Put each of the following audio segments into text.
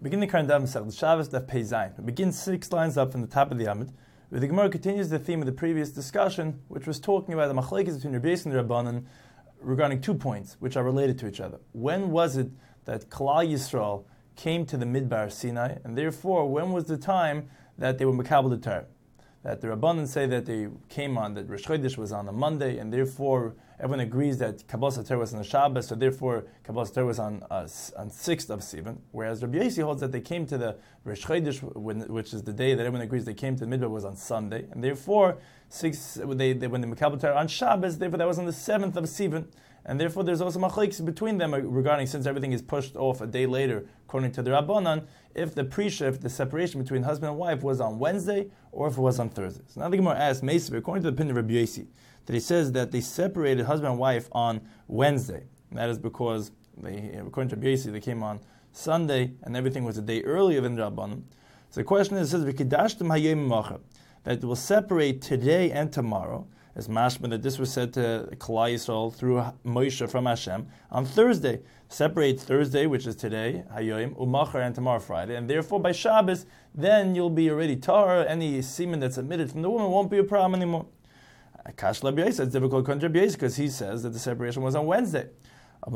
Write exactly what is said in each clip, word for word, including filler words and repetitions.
Begin the current Daf Masechtas Shabbos Daf Pei Zayin. We begin six lines up from the top of the Amud, where the Gemara continues the theme of the previous discussion, which was talking about the machlekes between Rabbi Yossi and the Rabbanan regarding two points, which are related to each other. When was it that Klal Yisrael came to the Midbar Sinai, and therefore when was the time that they were Mekabel the Torah? That the Rabbanan say that they came on, that Rosh Chodesh was on a Monday, and therefore everyone agrees that Kabbalas Torah was on a Shabbos, so therefore Kabbalas Torah was on uh, on sixth of Sivan. Whereas Rabbi Yossi holds that they came to the Rosh Chodesh, which is the day that everyone agrees they came to the Midbar, was on Sunday, and therefore six they, they when the Mekabel Torah on Shabbos, therefore that was on the seventh of Sivan. And therefore, there's also machlekes between them regarding, since everything is pushed off a day later, according to the Rabbanan, if the prisha, if the separation between husband and wife was on Wednesday or if it was on Thursday. So now the Gemara asks, Meisver, according to the opinion of Rabbi Yossi, that he says that they separated husband and wife on Wednesday. And that is because, they, according to Rabbi Yossi, they came on Sunday and everything was a day earlier than the Rabbanan. So the question is, it says, V'kidashtem hayom macha, that it will separate today and tomorrow, as mashma that this was said to Klal Yisrael through Moshe from Hashem on Thursday. Separate Thursday, which is today, Hayoim, Umachar, and tomorrow Friday, and therefore by Shabbos, then you'll be already tar. Any semen that's emitted from the woman won't be a problem anymore. Kash Rabbi Yossi, it's difficult to Rabbi Yossi because he says that the separation was on Wednesday. That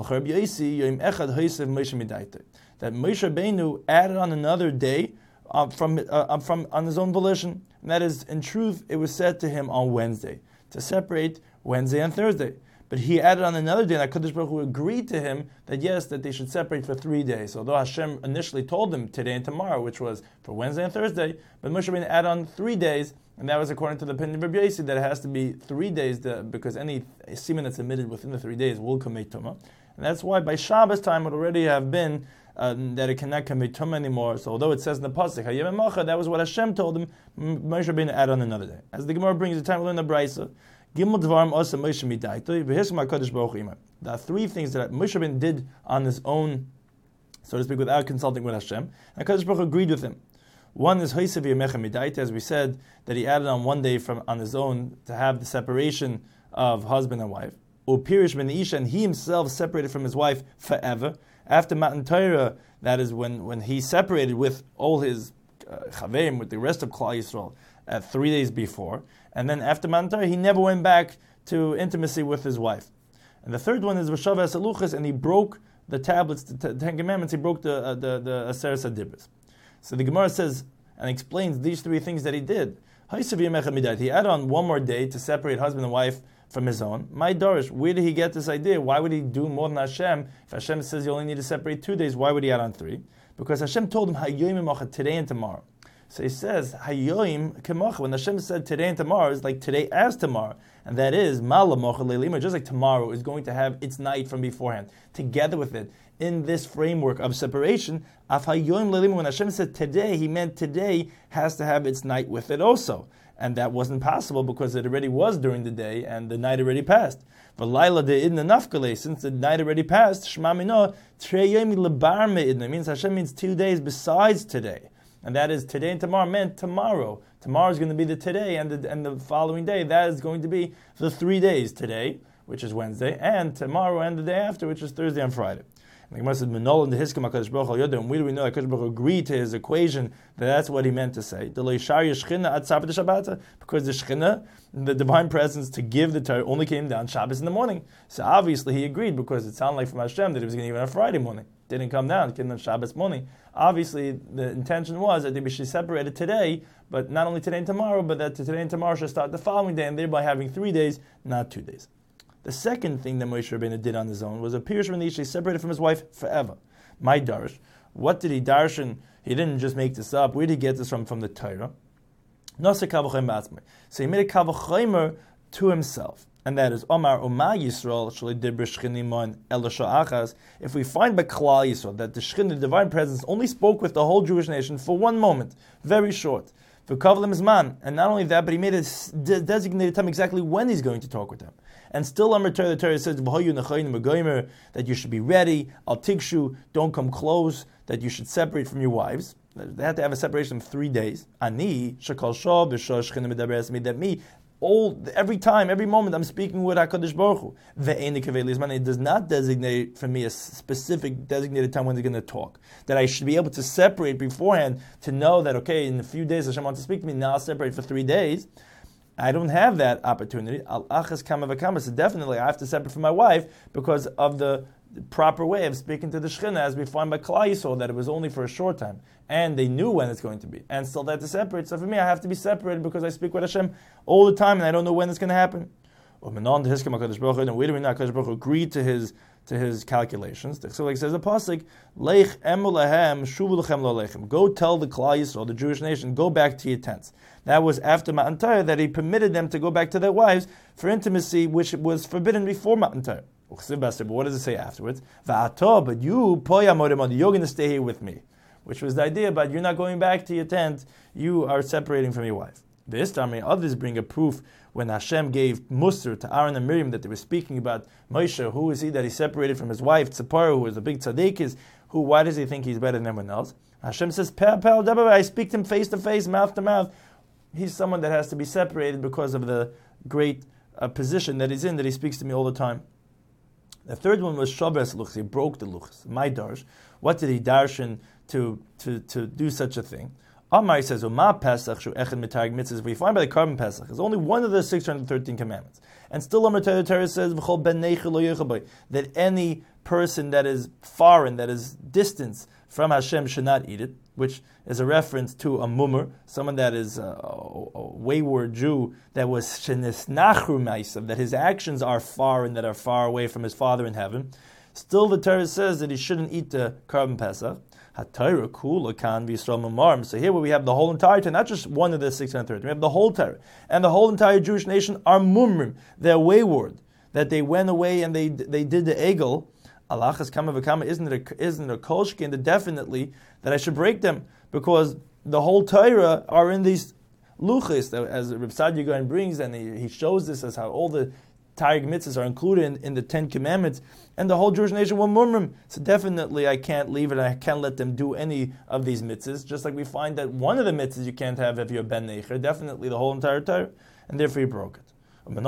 Moshe Rabbeinu added on another day uh, from uh, from on his own volition, and that is, in truth, it was said to him on Wednesday to separate Wednesday and Thursday. But he added on another day, and HaKadosh Baruch Hu agreed to him that yes, that they should separate for three days. Although Hashem initially told them today and tomorrow, which was for Wednesday and Thursday, but Moshe Rabbeinu added on three days, and that was according to the opinion of Rabbi Yossi, that it has to be three days, to, because any semen that's emitted within the three days will commit tumah. And that's why by Shabbos time it would already have been uh, that it cannot commit tumah anymore. So although it says in the pasuk Hayom Macha, that was what Hashem told him, Moshe Rabbeinu add on another day. As the Gemara brings the time, we learn the Brisa. Gimel Dvarim Osa Moshe Midaito. V'Hisma HaKadosh Baruch Hu Imar. There are three things that Moshe Rabbeinu did on his own, so to speak, without consulting with Hashem, and HaKadosh Baruch Hu agreed with him. One is Hosev Yemecha Midaito, as we said, that he added on one day from on his own to have the separation of husband and wife. Upirish Ben Isha, and he himself separated from his wife forever. After Matan Torah, that is when, when he separated with all his uh, Chaveim, with the rest of Klal Yisrael, uh, three days before. And then after Matan Torah, he never went back to intimacy with his wife. And the third one is V'shav Esaluchas, and he broke the tablets, the Ten Commandments, he broke the uh, the, the Aseres HaDibros. So the Gemara says and explains these three things that he did. He added on one more day to separate husband and wife from his own. My Dorish, where did he get this idea? Why would he do more than Hashem? If Hashem says you only need to separate two days, why would he add on three? Because Hashem told him Hayoim Macha, today and tomorrow. So he says Hayoim Kemacha. When Hashem said today and tomorrow, is like today as tomorrow, and that is Mala Macha Leilima. Just like tomorrow is going to have its night from beforehand. Together with it, in this framework of separation, Af Hayoim Leilima. When Hashem said today, He meant today has to have its night with it also. And that wasn't possible because it already was during the day and the night already passed. V'layla de'idna nafkale, since the night already passed, Shema Mino, Treyemi lebar me'idna, means Hashem means two days besides today. And that is today and tomorrow meant tomorrow. Tomorrow is going to be the today, and the, and the following day, that is going to be the three days today, which is Wednesday, and tomorrow and the day after, which is Thursday and Friday. And the Gemara says, "Menol and the Hiskam HaKadosh Baruch Hu Yoda." And where do we know HaKadosh Baruch Hu agreed to his equation that that's what he meant to say? Because the Shechina, the divine presence to give the Torah, only came down Shabbos in the morning. So obviously he agreed because it sounded like from Hashem that he was going to give it on Friday morning. It didn't come down; it came on Shabbos morning. Obviously, the intention was that they should separate it today, but not only today and tomorrow, but that today and tomorrow should start the following day, and thereby having three days, not two days. The second thing that Moshe Rabbeinu did on his own was a Pirush Ben Ish, he separated from his wife forever. My Darsh. What did he darshan? He didn't just make this up. Where did he get this from? From the Torah. So he made a Kavachomer to himself. And that is Omar Oma Yisrael Achas. If we find by Klal Yisrael that the Shechin, the divine presence, only spoke with the whole Jewish nation for one moment, very short. For Kavlim is man, and not only that, but he made a designated time exactly when he's going to talk with them. And still, Amr Torah, the Torah says that you should be ready. Al tikshu, don't come close. That you should separate from your wives. They had to have a separation of three days. Ani shakal shav v'shosh chinem medaberes me. That me, all every time, every moment I'm speaking with HaKadosh Baruch Hu. It does not designate for me a specific designated time when they're going to talk. That I should be able to separate beforehand to know that, okay, in a few days Hashem wants to speak to me, now I'll separate for three days. I don't have that opportunity. Al achas kama v'kama. So definitely I have to separate from my wife because of the proper way of speaking to the Shekhinah, as we find by Klal Yisrael, that it was only for a short time. And they knew when it's going to be. And still they had to separate. So for me, I have to be separated because I speak with Hashem all the time and I don't know when it's going to happen. And wait a minute, HaKadosh Baruch Hu agreed to his to his calculations. So like says the pasuk, Leich emu lahem shuvu lechem lo lechem. Go tell the Klal Yisrael, the Jewish nation, go back to your tents. That was after Matan Torah that he permitted them to go back to their wives for intimacy, which was forbidden before Matan Torah. But what does it say afterwards? But you, you're going to stay here with me. Which was the idea, but you're not going back to your tent, you are separating from your wife. This time, others bring a proof when Hashem gave Musar to Aaron and Miriam that they were speaking about Moshe. Who is he that he separated from his wife, Tzipporah, who was a big tzaddik, is who? Why does he think he's better than everyone else? Hashem says, I speak to him face to face, mouth to mouth. He's someone that has to be separated because of the great uh, position that he's in, that he speaks to me all the time. The third one was Shabes Luchs. He broke the Luchs. My darsh. What did he darshan to, to, to do such a thing? Amar says, Uma Pesach shu echad mitarg mitzvahs. We find by the carbon Pesach is only one of the six hundred thirteen commandments. And still Amar Torah says, V'chol ben neichel lo yechabay, that any person that is foreign, that is distant from Hashem should not eat it, which is a reference to a mummer, someone that is a, a wayward Jew that was shenisnachru ma'asav, that his actions are foreign, that are far away from his Father in heaven. Still, the Torah says that he shouldn't eat the carbon Pesach. HaTorah kula kan v'Yisrael mamarim. So here, where we have the whole entire Torah, not just one of the six hundred thirty, we have the whole Torah, and the whole entire Jewish nation are mumrim. They're wayward, that they went away and they they did the egel. Alachas kama v'kama, isn't it a, isn't it a kolshkin that definitely that I should break them, because the whole Torah are in these luchis, as Reb Sadia Gaon brings, and he, he shows this as how all the Taryag mitzvahs are included in, in the Ten Commandments, and the whole Jewish nation will murmur. So definitely I can't leave it, and I can't let them do any of these mitzvahs, just like we find that one of the mitzvahs you can't have if you're ben neicher, definitely the whole entire Torah, and therefore he broke it. Where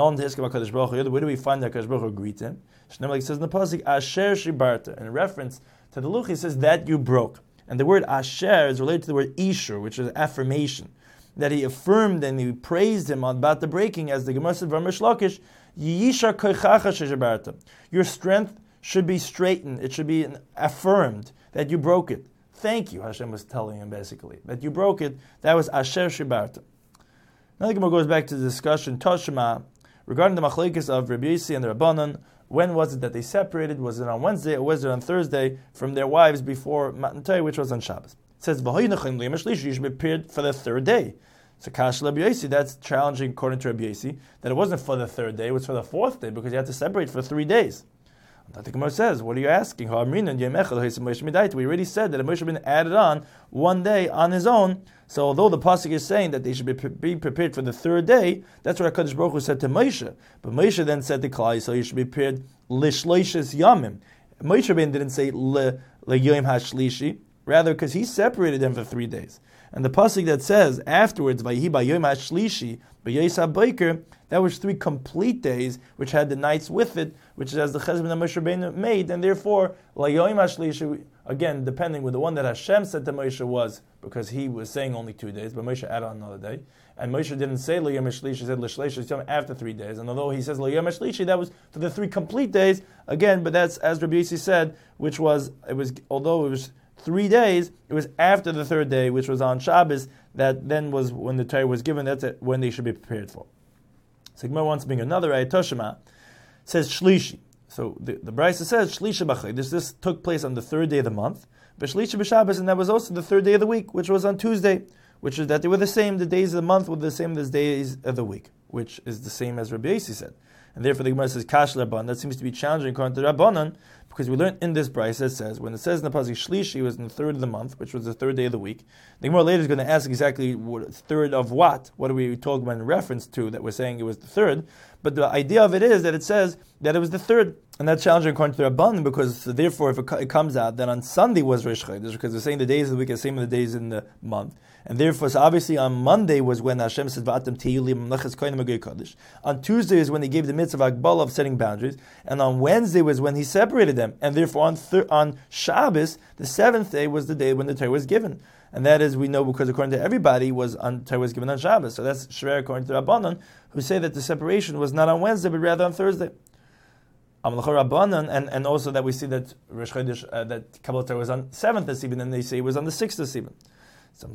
do we find that HaKadosh Baruch Hu agreed to him? Like it says in the pasuk, Asher shibarta, in reference to the luch, he says that you broke. And the word Asher is related to the word Ishur, which is affirmation. That he affirmed and he praised him about the breaking, as the Gemara said, V'amar Shlakish, Yishar koichacha sheshibarta. Your strength should be straightened, it should be affirmed that you broke it. Thank you, Hashem was telling him basically, that you broke it. That was Asher shibarta. Now the Gemara goes back to the discussion, Toshma, regarding the machlekes of Rabbi Yossi and the Rabbanan. When was it that they separated? Was it on Wednesday or was it on Thursday from their wives before Matan Torah, which was on Shabbos? It says, you should be prepared for the third day. So Kash Rabbi Yossi, that's challenging according to Rabbi Yossi, that it wasn't for the third day, it was for the fourth day, because you had to separate for three days. The Gemara says, what are you asking? We already said that Moshe had been added on one day on his own. So although the pasuk is saying that they should be, be prepared for the third day, that's what HaKadosh Baruch Hu said to Moshe. But Moshe then said to Klal, so you should be prepared lishleishes yamim. Moshe Rabbeinu didn't say le yom hashlishi, rather because he separated them for three days. And the pasuk that says afterwards, Vayihi b'yom hashlishi b'yoseh haboker, that was three complete days, which had the nights with it, which is as the cheshbon that Moshe Rabbeinu made, and therefore l'yom hashlishi, again depending with the one that Hashem said to Moshe was, because he was saying only two days, but Moshe added on another day, and Moshe didn't say l'yom hashlishi, he said l'shleish yom after three days, and although he says l'yom hashlishi, that was for the three complete days, again, but that's as Rabbi Yossi said, which was, it was, although it was three days, it was after the third day, which was on Shabbos, that then was when the Torah was given, that's it, when they should be prepared for. So Gemara wants to bring another ayat, Toshima, says Shlishi. So the, the Brisa says Shlishi b'chay. This this took place on the third day of the month, but Shlishi b'Shabbos, and that was also the third day of the week, which was on Tuesday, which is that they were the same. The days of the month were the same as days of the week, which is the same as Rabbi Yossi said. And therefore the Gemara says Kash Rabban. That seems to be challenging according to Rabbanan, Because we learned in this brayse, it says, when it says in the pasuk Shlishi was in the third of the month, which was the third day of the week, the Gemara later is going to ask exactly what, third of what? What are we talking about in reference to that we're saying it was the third? But the idea of it is that it says that it was the third. And that's challenging according to the Rabban, because so therefore if it, co- it comes out that on Sunday was Rosh Chodesh, because they're saying the days of the week are the same as the days in the month. And therefore, so obviously on Monday was when Hashem said, V'atem tiyuli m'mlechas kohanim agei kodesh. On Tuesday is when he gave the mitzvah of Akbala of setting boundaries. And on Wednesday was when he separated them. And therefore on thir- on Shabbos, the seventh day was the day when the Torah was given. And that is, we know, because according to everybody, was on, Torah was given on Shabbos. So that's Shver according to Rabbanan, who say that the separation was not on Wednesday, but rather on Thursday. Rabbanan, and, and also that we see that Rosh Chodesh, uh, that Kabbalah Torah was on seventh this evening, and they say it was on the sixth this evening. So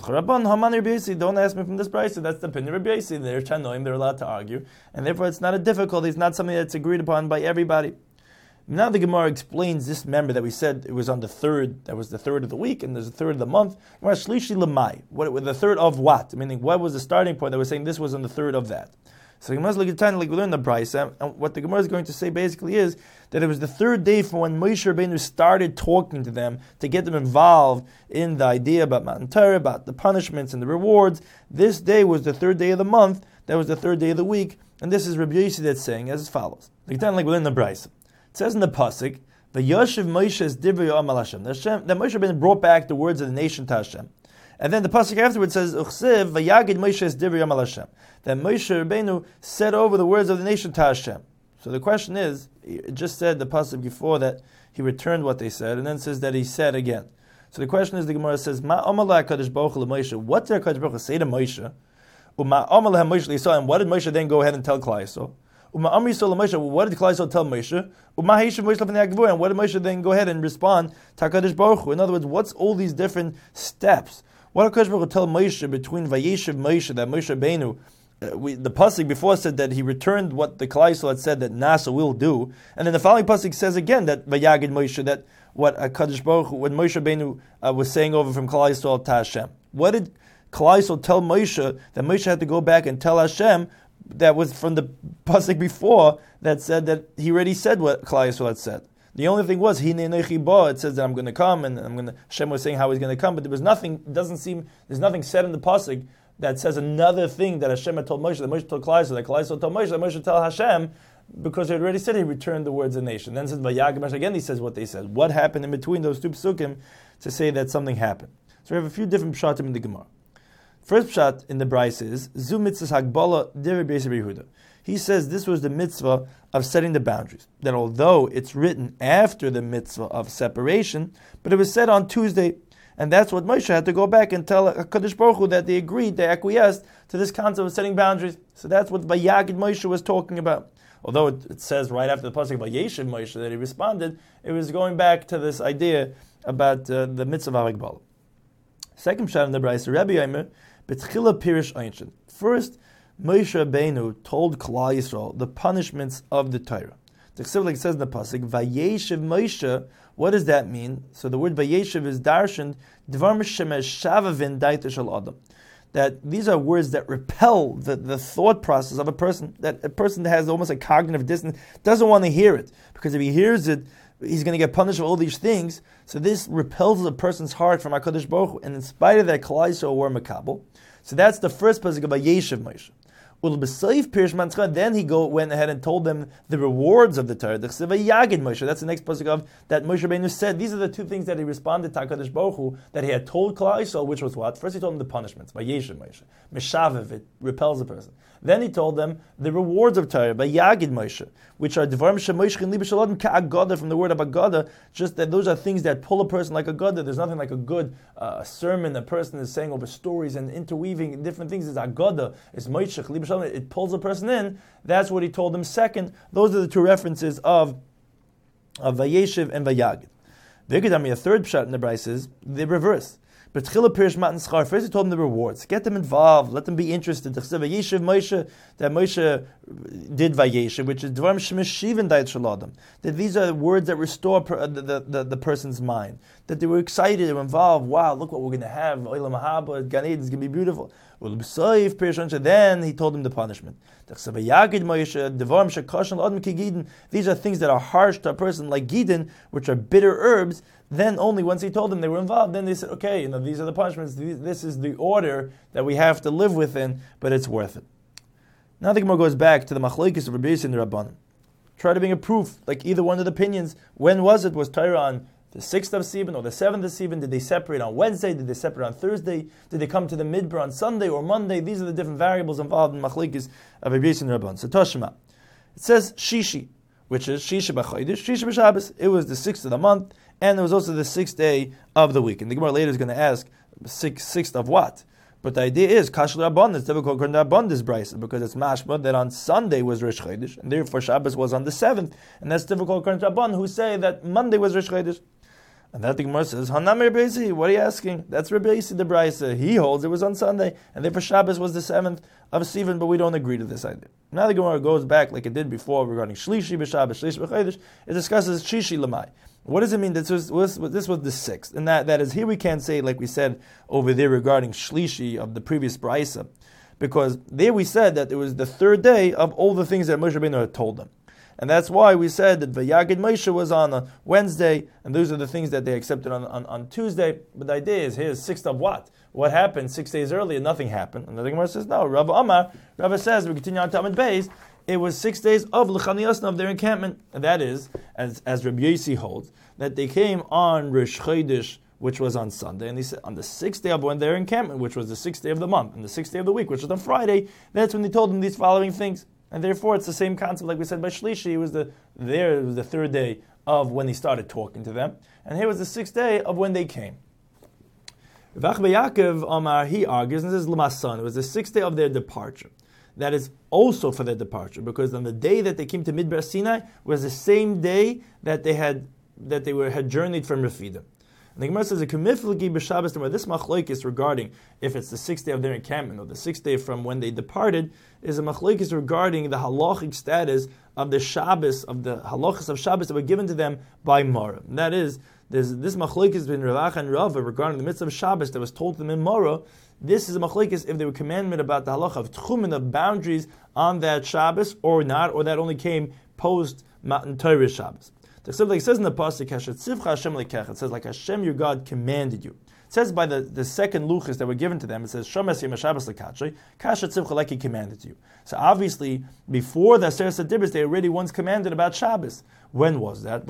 don't ask me from this price. That's the opinion of Rabbi Yossi. They're Chanoim, they're allowed to argue, and therefore it's not a difficulty. It's not something that's agreed upon by everybody. Now the Gemara explains this. Member that we said it was on the third. That was the third of the week, and there's a third of the month. Shlishi lemai. What the third of what? Meaning, what was the starting point that we're saying this was on the third of that? So the Gemara is like like we learned the brayse, and what the Gemara is going to say basically is that it was the third day from when Moshe Rabbeinu started talking to them to get them involved in the idea about Matan Torah, about the punishments and the rewards. This day was the third day of the month. That was the third day of the week, and this is Rabbi Yossi that's saying as follows. Like like we learned the brayse. It says in the pasuk, "Vayoshev Moshe's divrei Amal Hashem." That Moshe Rabbeinu brought back the words of the nation to Hashem. And then the pasuk afterwards says, "Uchsev vayagid Moshe's divrei Amal Hashem." That Moshe Rabbeinu said over the words of the nation to Hashem. So the question is, it just said the pasuk before that he returned what they said, and then says that he said again. So the question is, the Gemara says, "Ma Amalei Hakadosh Baruch Hu Moshe." What did Hakadosh Baruch Hu say to Moshe? Uma Amalei Moshe Yisrael, and what did Moshe then go ahead and tell Klal Yisrael? Uma Amri Yisrael Moshe. What did Klal Yisrael tell Moshe? Uma Heishav Moshe Lefnei HaGevurah, and what did Moshe then go ahead and respond to Hakadosh Baruch Hu? In other words, what's all these different steps? What did Hakadosh Baruch Hu tell Moshe between Vayeshev Moshe, that Moshe Rabbeinu, Uh, we, the pasuk before said that he returned what the Klal Yisrael had said that Nasa will do, and then the following pasuk says again that Vayagid Moshe, that what Hakadosh Baruch Hu, when Moshe Rabbeinu uh, was saying over from Klal Yisrael to Hashem. What did Klal Yisrael tell Moshe that Moshe had to go back and tell Hashem? That was from the pasuk before that said that he already said what Klal Yisrael had said. The only thing was, Hine Nechi Ba, it says that I'm going to come, and I'm going to. Hashem was saying how he's going to come, but there was nothing. Doesn't seem there's nothing said in the pasuk that says another thing that Hashem had told Moshe, that Moshe told Klal Yisrael, that Klal Yisrael told Moshe, that Moshe told Hashem, because he already said he returned the words of the nation. Then says Vayagid Moshe, again he says what they said. What happened in between those two psukim to say that something happened? So we have a few different pshatim in the Gemara. First pshat in the brayse is Zu mitzvah hagbala divrei Beis Yehuda. He says this was the mitzvah of setting the boundaries. That although it's written after the mitzvah of separation, but it was said on Tuesday. And that's what Moshe had to go back and tell HaKadosh Baruch Hu that they agreed, they acquiesced to this concept of setting boundaries. So that's what Vayagid Moshe was talking about. Although it, it says right after the pasuk of Vayeshev Moshe that he responded, it was going back to this idea about uh, the mitzvah of Hagbala. Second shot in the brayse, Rabbi Yomer, B'tchila Pirish Einshin. First, Moshe Rabbeinu told Klal Yisrael the punishments of the Torah. The Chesiv says in the pasuk, Vayeshev Moshe. What does that mean? So the word Vayeshev is darshan dvar shemesh shavavin daita shel adam. That these are words that repel the, the thought process of a person. That a person that has almost a cognitive dissonance doesn't want to hear it, because if he hears it, he's going to get punished for all these things. So this repels a person's heart from HaKadosh Baruch Hu, and in spite of that, Klal Yisrael were makabel. So that's the first pasuk of Vayeshev Moshe. Then he go went ahead and told them the rewards of the Torah. That's the next pasuk of that Moshe Rabbeinu said. These are the two things that he responded to HaKadosh Baruch Hu that he had told Klal Yisrael, which was what? First he told them the punishments, Vayeshev Moshe. Meshavev, it repels a person. Then he told them the rewards of Torah, Vayagid Moshe, which are Dvarim Shemoshchin Liba Shel Adam Ka'agada, from the word of Agada, just that those are things that pull a person like Agada. There's nothing like a good uh, sermon a person is saying over stories and interweaving different things. It's Agada, it's Moshech, Liba Shel Adam, it pulls a person in. That's what he told them second. Those are the two references of, of Vayeshev and Vayagid. V'yikadami, a third pshat in the brayse is the reverse. But first he told them the rewards. Get them involved. Let them be interested. Vayeshev Moshe, that Moshe did Vayeshev, which is Dvarim Shemeshivin Dait Shel Adam. That these are words that restore per, the, the, the, the person's mind. That they were excited, they were involved. Wow, look what we're going to have. Olam Haba, Gan Eden is going to be beautiful. Then he told him the punishment. These are things that are harsh to a person, like Gidin, which are bitter herbs. Then only once he told them they were involved, then they said, okay, you know, these are the punishments, this is the order that we have to live within, but it's worth it. Now the Gemara goes back to the Machlokes of Rabbi Yossi and the Rabbanan. Try to bring a proof, like either one of the opinions. When was it? Was Torah on the sixth of Sivan or the seventh of Sivan? Did they separate on Wednesday? Did they separate on Thursday? Did they come to the Midbar on Sunday or Monday? These are the different variables involved in Machlokes of Rabbi Yossi and the Rabbanan. So Toshima, it says Shishi, which is Shishi b'Chodesh, Shishi b'Shabbos. It was the sixth of the month, and it was also the sixth day of the week. And the Gemara later is going to ask, six, sixth of what? But the idea is, Kashal Rabban, it's difficult according to Rabban this brisa, because it's mashma that on Sunday was Rish Chodesh, and therefore Shabbos was on the seventh, and that's difficult according to Rabban, who say that Monday was Rish Chodesh. And that the Gemara says, Hanam Rabbi Yossi, what are you asking? That's Rabbi Yossi the brisa. He holds it was on Sunday, and therefore Shabbos was the seventh of Sivan, but we don't agree to this idea. Now the Gemara goes back, like it did before, regarding Shlishi b'Shabbos, Shlishi b'Chodesh. It discusses Shishi Lamai. What does it mean? This was, was this was the sixth, and that, that is here we can't say like we said over there regarding Shlishi of the previous brisa, because there we said that it was the third day of all the things that Moshe Rabbeinu had told them, and that's why we said that Vayagid Moshe was on a Wednesday, and those are the things that they accepted on, on, on Tuesday. But the idea is here's sixth of what? What happened six days earlier? Nothing happened. And the Gemara says no. Rav Amar, Rav says we continue on Talmud Beis. It was six days of l'chaniyasna of their encampment, and that is, as as Rabbi Yossi holds, that they came on Rish Chodesh, which was on Sunday, and he said on the sixth day of when their encampment, which was the sixth day of the month, and the sixth day of the week, which was on Friday, that's when they told them these following things, and therefore it's the same concept like we said by Shlishi. It was the there it was the third day of when he started talking to them, and here was the sixth day of when they came. Rav Yaakov Amar, he argues, and this is Lamasan, it was the sixth day of their departure. That is also for their departure, because on the day that they came to Midbar Sinai was the same day that they had that they were had journeyed from Refidim. And the Gemara says, "A kamiflagi b'Shabbos." Where this machlokes regarding if it's the sixth day of their encampment or the sixth day from when they departed is a machlokes regarding the halachic status of the Shabbos of the halachas of Shabbos that were given to them by Mara. And that is, there's this machlokes between Rav and Rava regarding the mitzvah of Shabbos that was told to them in Mara. This is a machlokes if they were commandment about the halacha of tchumen, of boundaries on that Shabbos or not, or that only came post Matan Torah Shabbos. Like it says in the pasuk, it says like Hashem your God commanded you. It says by the, the second luchas that were given to them, it says Shomas Yom Shabbos lekachrei, kasha tzivcha like he commanded you. So obviously before the Aseret Dibros they already once commanded about Shabbos. When was that?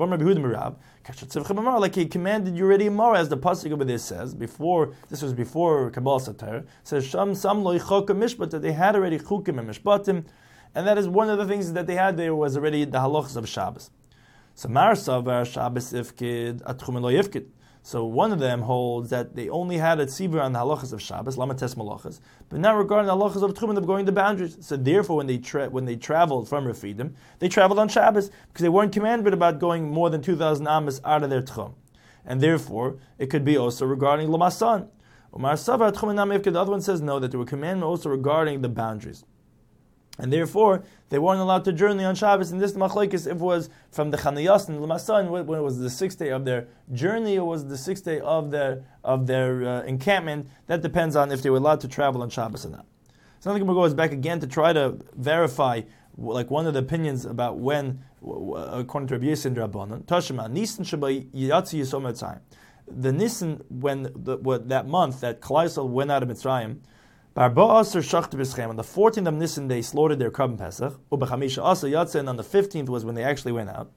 Like he commanded you already in Mara, as the pasuk over there says. Before this was before Kabbalah Satar. Says Sham Sam Lo Yichokim Mishpat, that they had already chukim and mishpatim, and that is one of the things that they had there was already the halachas of Shabbos. So Mar Savar Shabbos Ifkid Atchumen Lo Yifkid. So one of them holds that they only had a tzibur on the halachas of Shabbos, lamates malachas, but not regarding the halachas of Tchumen of going the boundaries. So therefore, when they tra- when they traveled from Refidim, they traveled on Shabbos because they weren't commanded about going more than two thousand amas out of their Tchum, and therefore it could be also regarding lamasan. Umar Savar Tchumen Nam Yifkid. The other one says no, that there were commandments also regarding the boundaries. And therefore, they weren't allowed to journey on Shabbos. And this machlokes, if it was from the Chaniyas and Lamasan, when it was the sixth day of their journey, or was the sixth day of their of their uh, encampment, that depends on if they were allowed to travel on Shabbos or not. So now the Gemara goes back again to try to verify, like one of the opinions about when, according to Rabbi Yossi and Rabbanan, Tashima Nisan Shabbat Yatsi Yisom Mitzrayim. The Nisan, when the, what, that month that Klal Yisrael went out of Mitzrayim. On the fourteenth of Nisan they slaughtered their Korban Pesach. And on the fifteenth was when they actually went out.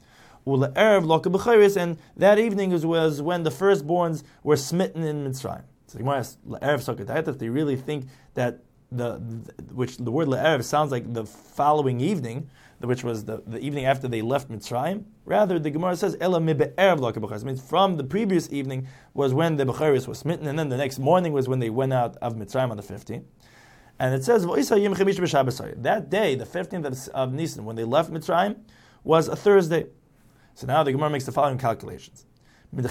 And that evening was when the firstborns were smitten in Mitzrayim. So the Gemara asks, if they really think that the, which the word Le'erev sounds like the following evening, which was the, the evening after they left Mitzrayim. Rather, the Gemara says, Ela mi be'erev lo k'b'chayis. It means from the previous evening was when the Becharis was smitten, and then the next morning was when they went out of Mitzrayim on the fifteenth. And it says, that day, the fifteenth of, of Nisan, when they left Mitzrayim, was a Thursday. So now the Gemara makes the following calculations. If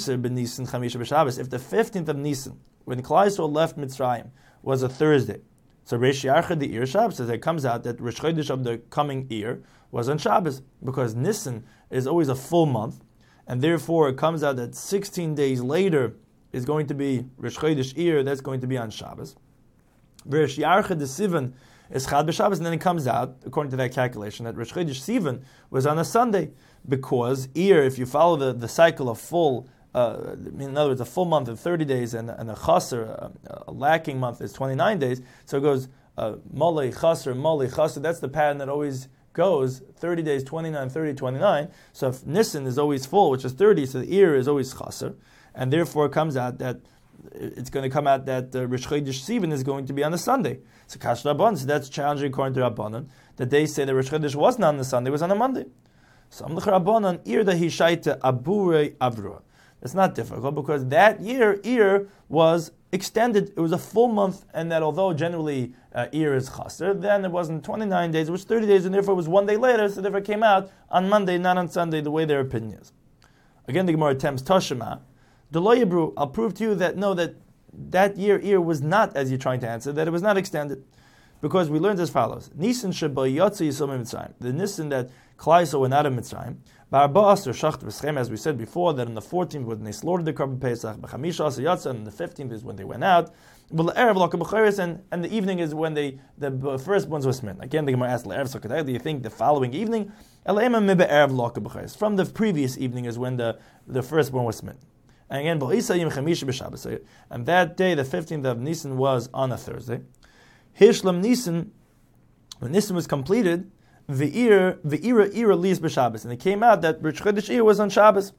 the fifteenth of Nisan, when Klal Yisrael left Mitzrayim, was a Thursday, so Reish Yarchad the Eir Shabbos, says it comes out that Rosh Chodesh of the coming year was on Shabbos, because Nisan is always a full month, and therefore it comes out that sixteen days later is going to be Rosh Chodesh Eir, that's going to be on Shabbos. Rish Yarcha de Sivan is Chad b'Shabbos, and then it comes out, according to that calculation, that Rish Chodesh Sivan was on a Sunday, because here, if you follow the, the cycle of full, uh, in other words, a full month of thirty days, and, and a chaser, a, a lacking month is twenty-nine days, so it goes uh, Molei chaser, Molei chaser, that's the pattern that always goes thirty days, twenty-nine, thirty, twenty-nine. So if Nisan is always full, which is thirty, so the ear is always chaser, and therefore it comes out that it's going to come out that uh, Rish Chodesh Sivan is going to be on a Sunday. So Kash Rabban, so that's challenging according to Rabbanan, that they say that Rish Chodesh wasn't on the Sunday, it was on a Monday. So Amlech Rabbanan, Ir da Hishaita Abure Avrua. It's not difficult because that year, Ir was extended. It was a full month, and that although generally uh, Ir is chaser, then it wasn't twenty-nine days, it was thirty days, and therefore it was one day later, so therefore it came out on Monday, not on Sunday, the way their opinion is. Again, the Gemara attempts Toshima. Deloyabru, I'll prove to you that no, that that year Ir was not, as you're trying to answer, that it was not extended. Because we learned as follows. Nisan sheba yotzi yisom Mitzrayim. The Nisan that Klai Yisrael went out of Mitzrayim. Ba'arba asr shacht v'schem, as we said before, that on the fourteenth when they slaughtered the Korban Pesach, b'chamisha asr yotza, and the fifteenth is when they went out. Erev l'aka b'cheres, and and the evening is when they the first ones were smitten. Again, the Gemara asked l'erev sakadai. Do you think the following evening? Elema mibe erev l'aka b'cheres. From the previous evening is when the the first one was smitten. And again, b'isayim chamisha b'Shabbos. And that day, the fifteenth of Nisan, was on a Thursday. Hishlam Nisan, when Nisan was completed, the ear, the ira ira leaves b'Shabbos, and it came out that Rish Chodesh Ir was on Shabbos.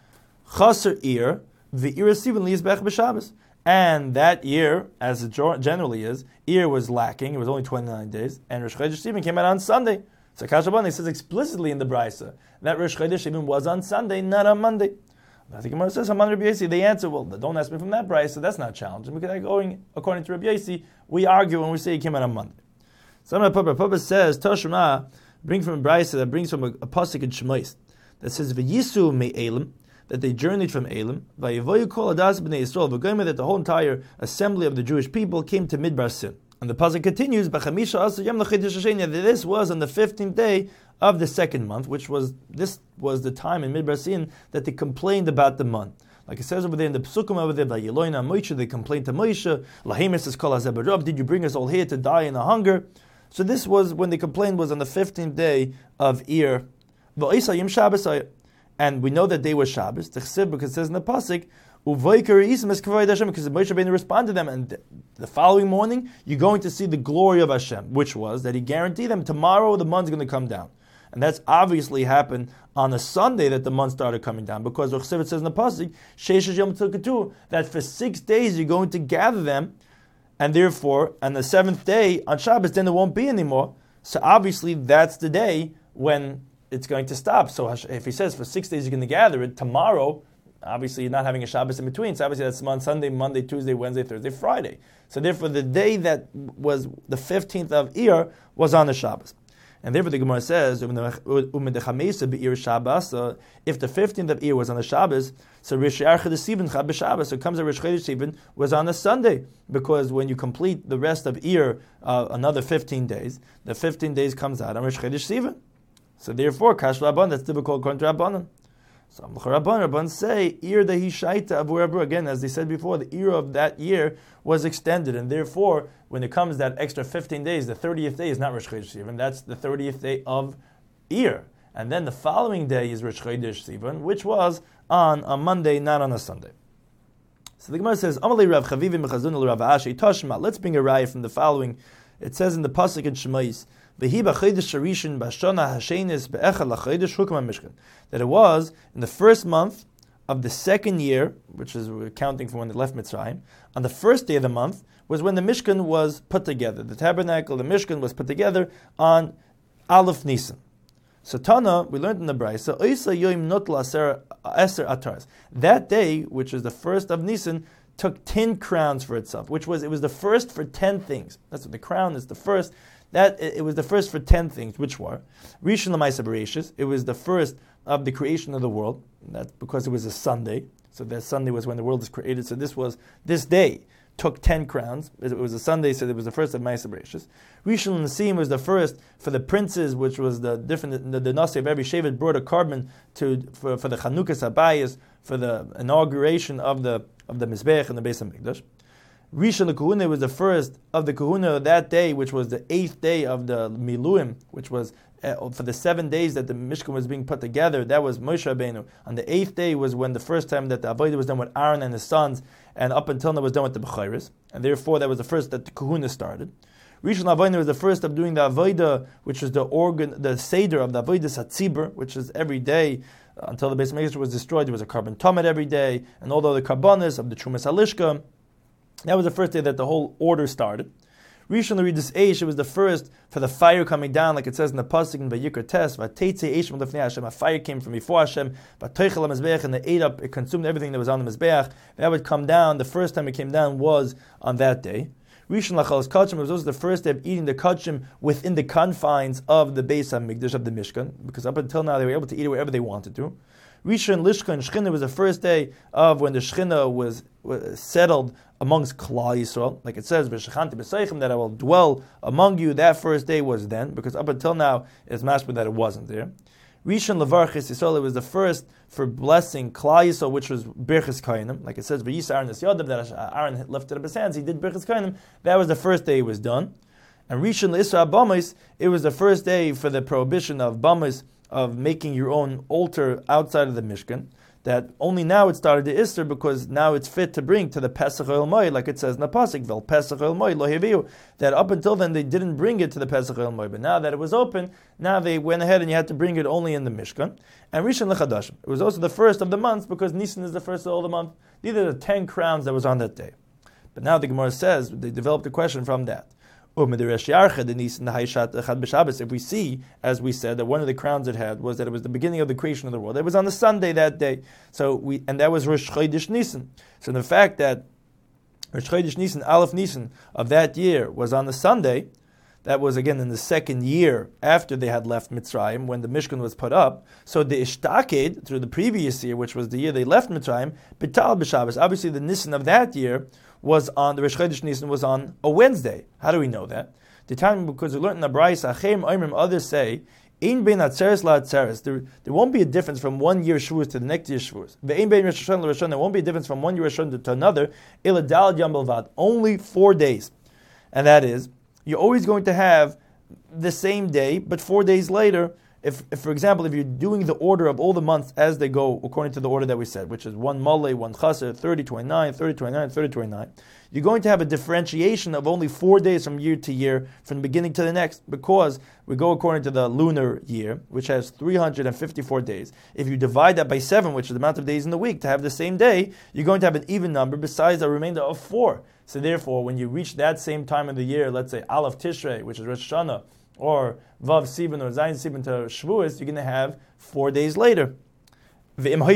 Chaser Ir, the ira Sivan leaves bech b'Shabbos, and that year, as it generally is, Ir was lacking. It was only twenty-nine days, and Rish Chodesh Sivan came out on Sunday. So Kashaban, he says explicitly in the Brisa that Rish Chodesh Sivan was on Sunday, not on Monday. I think Gemara says, Haman Rabbi Yossi, they answer, well, don't ask me from that price, so that's not challenging, because going according to Rabbi Yossi, we argue when we say he came out on Monday. So Papa Papa says, Toshma, bring from a Brisa that brings from a, a pasuk in Shemais, that says, V'yisu me Elim, that they journeyed from Elim, V'yivoyu kol adas b'nei Yisrael, V'goyme, that the whole entire assembly of the Jewish people came to Midbar Sin. And the pasuk continues, B'chamisha asa yom l'chodesh hasheni, that this was on the fifteenth day of the second month, which was, this was the time in Midbar Sin that they complained about the month. Like it says over there in the Psukim over there, Vayeloina Moshe, they complained to Moshe, Lahemis is kol hazeh, did you bring us all here to die in a hunger? So this was, when they complained, was on the fifteenth day of Ir. And we know that day was Shabbos, because it says in the Pasuk, because Moshe Rabbeinu responded to them, and the following morning, you're going to see the glory of Hashem, which was that he guaranteed them tomorrow the month's going to come down. And that's obviously happened on a Sunday that the month started coming down, because it says in the Pasuk, that for six days you're going to gather them, and therefore, on the seventh day, on Shabbos, then there won't be anymore. So obviously, that's the day when it's going to stop. So if he says for six days you're going to gather it, tomorrow, obviously you're not having a Shabbos in between. So obviously that's on Sunday, Monday, Tuesday, Wednesday, Thursday, Friday. So therefore the day that was the fifteenth of Ir was on the Shabbos. And therefore the Gemara says, if the fifteenth of Ir was on the Shabbos, so Rish Yarcha de Sivan Chab b'Shabbos, so it comes that Rish Chodesh Sivan was on a Sunday, because when you complete the rest of Ir, uh, another fifteen days, the fifteen days comes out on Rish Chodesh Sivan. So therefore, Kash Rabban, that's typical according to Rabbanan. So Rabban, Rabban say, Ir da Hishaita Abu Rabbu, again, as they said before, the year of that year was extended, and therefore, when it comes that extra fifteen days, the thirtieth day is not Rosh Chodesh Sivan, that's the thirtieth day of Ir. And then the following day is Rosh Chodesh Sivan, which was on a Monday, not on a Sunday. So the Gemara says, Amalei Rav Chavivim Mechazun Rav Ashi Toshma. Let's bring a raya from the following. It says in the pasuk in Shemais, that it was in the first month of the second year, which is we're counting from when they left Mitzrayim, on the first day of the month was when the Mishkan was put together. The tabernacle, the Mishkan was put together on Aleph Nisan. So Tana, we learned in the Brisa, that day, which is the first of Nisan, took ten crowns for itself, which was, it was the first for ten things. That's what the crown is, the first. That it was the first for ten things, which were Rishon L'Maaseh Bereshis. It was the first of the creation of the world. That's because it was a Sunday. So that Sunday was when the world was created. So this was this day took ten crowns. It was a Sunday, so it was the first of Maaseh Bereshis. Rishon L'Nesim was the first for the princes, which was the different. The, the Nasi of every Shevet brought a carbon to for, for the Chanukas Habayis, for the inauguration of the of the Mizbech and the Beis Hamikdash. Rishon LeKahuna was the first of the Kahuna that day, which was the eighth day of the Miluim, which was uh, for the seven days that the Mishkan was being put together. That was Moshe Rabbeinu. On the eighth day was when the first time that the Avodah was done with Aaron and his sons, and up until now was done with the Bechayres. And therefore that was the first that the Kahuna started. Rishon Avodah was the first of doing the Avodah, which was the organ, the Seder of the Avodah Satzibur, which is every day uh, until the Beis Hamikdash was destroyed. There was a carbon tamid every day, and all the other karbanos of the Trumas Halishka. That was the first day that the whole order started. Rishon L'Ridus Eish, it was the first for the fire coming down, like it says in the pasuk in Vayikra Tes, V'Teitze Eish L'Fnei Hashem. A fire came from before Hashem, V'Toichel HaMizbeach, and it ate up, it consumed everything that was on the Mizbeach. That would come down. The first time it came down was on that day. Rishon L'Chalos Kachim, it was also the first day of eating the Kachim within the confines of the Beis HaMikdash, of the Mishkan, because up until now they were able to eat it wherever they wanted to. Rishon Lishka and Shechina was the first day of when the Shechina was, was settled amongst Klal Yisrael, like it says, "V'shechanti b'seichem," that I will dwell among you. That first day was then, because up until now it's mashma that it wasn't there. Rishon Levarchis Yisrael, it was the first for blessing Klal Yisrael, which was Birchas Kohanim, like it says, "V'yis Aaron es Yadav," that Aaron lifted up his hands, he did Birchas Kohanim. That was the first day it was done. And Rishon L'Isra Bamos, it was the first day for the prohibition of Bamos, of making your own altar outside of the Mishkan, that only now it started to Isser because now it's fit to bring to the Pesach Oil Moed, like it says in the Pasuk, Vel Pesach Oil Moed Lo Heviu, that up until then they didn't bring it to the Pesach Oil Moed, but now that it was open, now they went ahead and you had to bring it only in the Mishkan. And Rishon L'Chadashim, it was also the first of the months because Nisan is the first of all the month. These are the ten crowns that was on that day. But now the Gemara says, they developed a question from that. If we see, as we said, that one of the crowns it had was that it was the beginning of the creation of the world. It was on the Sunday that day. So we, and that was Rosh Chodesh Nisan. So the fact that Rosh Chodesh Nisan, Aleph Nisan of that year was on the Sunday, that was again in the second year after they had left Mitzrayim, when the Mishkan was put up. So the Ishtaked, through the previous year, which was the year they left Mitzrayim, B'tal B'Shabbos, obviously the Nisan of that year was on, the Rosh Chodesh Nisan was on a Wednesday. How do we know that? The time, because we learned in the Brayis, Achem Oimrim, others say, Ein bein atzeres la atzeres. There, there won't be a difference from one year Shavuos to the next year Shavuos. Ve'ein bein Rosh Hashanah l'Rosh Hashanah. There won't be a difference from one year Rosh Hashanah to another. Ila dal yom belvad. Only four days, and that is, you're always going to have the same day, but four days later. If, if, for example, if you're doing the order of all the months as they go according to the order that we said, which is one Malay, one Chaser, thirty, twenty-nine, thirty, twenty-nine, thirty, twenty-nine, you're going to have a differentiation of only four days from year to year, from the beginning to the next, because we go according to the lunar year, which has three hundred fifty-four days. If you divide that by seven, which is the amount of days in the week, to have the same day, you're going to have an even number besides the remainder of four. So therefore, when you reach that same time of the year, let's say Aleph Tishrei, which is Rosh Hashanah, or Vav Sivan or Zayin Sivan to Shavuos, you're going to have four days later. Hey, and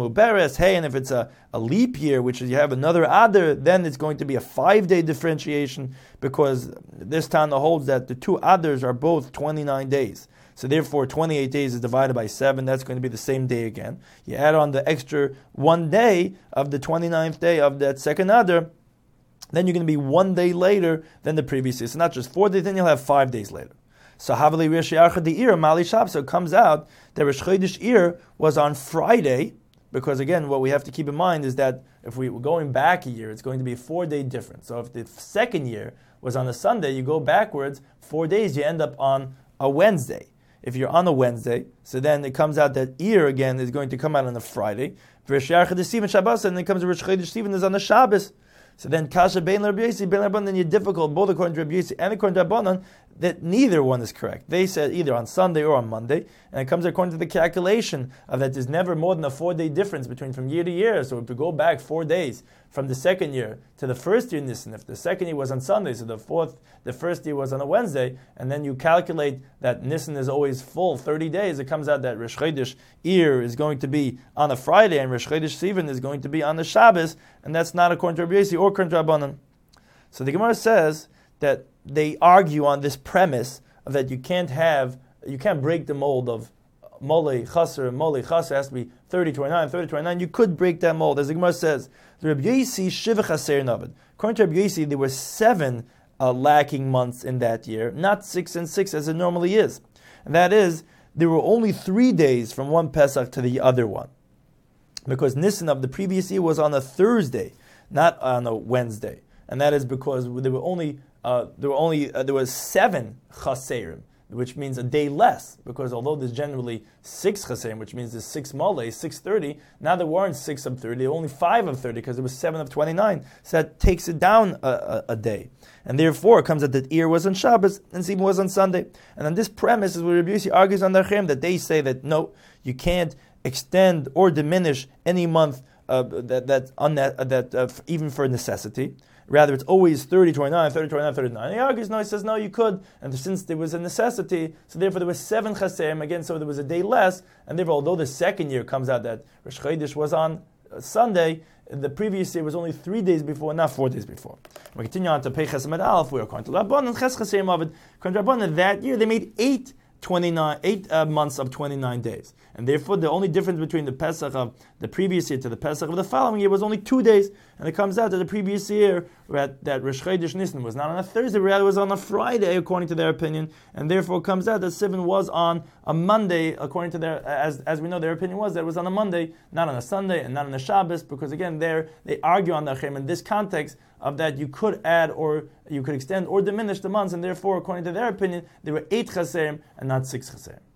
if it's a, a leap year, which is you have another Adar, then it's going to be a five-day differentiation, because this Tana holds that the two Adars are both twenty-nine days. So therefore, twenty-eight days is divided by seven. That's going to be the same day again. You add on the extra one day of the twenty-ninth day of that second Adar, then you're going to be one day later than the previous year. So not just four days, then you'll have five days later. So Havali Rosh Yarcha the Ir Mali Shab. So it comes out that Rosh Chodesh Ir was on Friday, because again, what we have to keep in mind is that if we were going back a year, it's going to be a four-day difference. So if the second year was on a Sunday, you go backwards four days, you end up on a Wednesday. If you're on a Wednesday, so then it comes out that Ir again is going to come out on a Friday. Rosh Yarcha the Sivan Shabbos, and then it comes to Rosh Chodesh Sivan is on the Shabbos. So then Kasha Bein Rabbi Yossi, Bein Rabbanan, then you're difficult, both according to Rabbi Yossi and according to Rabbanan, that neither one is correct. They said either on Sunday or on Monday, and it comes according to the calculation of that there's never more than a four-day difference between from year to year. So if you go back four days from the second year to the first year Nisan, if the second year was on Sunday, so the fourth, the first year was on a Wednesday, and then you calculate that Nisan is always full, thirty days, it comes out that Rosh Chodesh Ir is going to be on a Friday, and Rosh Chodesh Sivan is going to be on the Shabbos, and that's not according to Rabbi Yossi or according to Rabbanan. So the Gemara says that they argue on this premise of that you can't have, you can't break the mold of Molei Chaser, Molei Chaser has to be thirty, twenty-nine, thirty, twenty-nine. You could break that mold. As the Gemara says, the Rabbi Yossi Shiva Chaser Navid. According to Rabbi Yossi, there were seven uh, lacking months in that year, not six and six as it normally is. And that is, there were only three days from one Pesach to the other one. Because Nisan of the previous year was on a Thursday, not on a Wednesday. and that is because there were only uh, there were only uh, there was seven chaserim, which means a day less, because although there's generally six chaserim, which means there's six mole, six thirty, now there weren't six of thirty, there were only five of thirty, because there was seven of twenty-nine, so that takes it down a, a, a day. And therefore it comes that the ear was on Shabbos, and Zibum was on Sunday. And on this premise is where Rabbi Yossi argues on the Chem, that they say that no, you can't extend or diminish any month uh, that, that, on that, that uh, even for necessity. Rather, it's always thirty, twenty-nine, thirty, twenty-nine, thirty-nine. He argues, no, he says, no, you could. And since there was a necessity, so therefore there was seven chaserim, again, so there was a day less. And therefore, although the second year comes out that Rosh Chodesh was on uh, Sunday, the previous year was only three days before, not four days before. We continue on to Peiches Amud Aleph, we are according to Rabbanan, and Ches Chaserim of it. According to Rabbanan, that year they made eight twenty-nine, eight uh, months of twenty-nine days. And therefore, the only difference between the Pesach of the previous year to the Pesach of the following year was only two days. And it comes out that the previous year, that, that Rosh Chodesh Nisan was not on a Thursday, rather it was on a Friday, according to their opinion. And therefore, it comes out that Sivan was on a Monday, according to their, as as we know, their opinion was that it was on a Monday, not on a Sunday, and not on a Shabbos, because again, there they argue on the Chem in this context of that you could add or you could extend or diminish the months, and therefore, according to their opinion, there were eight chaserim and not six chaserim.